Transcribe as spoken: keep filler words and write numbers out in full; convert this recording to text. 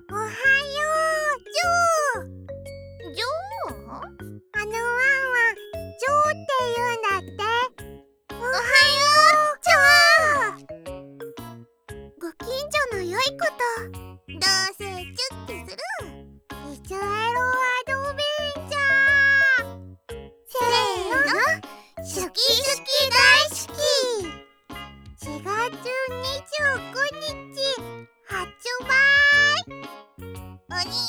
おはよう、ジョー。 ジョー？ あのワンワン、ジョーって言うんだって。 おはよう、ジョー。ご近所の良いこと、どうせチュッてする。 リチュエロアドベンチャー。 せーの、シュキシュキ大好き。 しがつにじゅうくにち発売。 お兄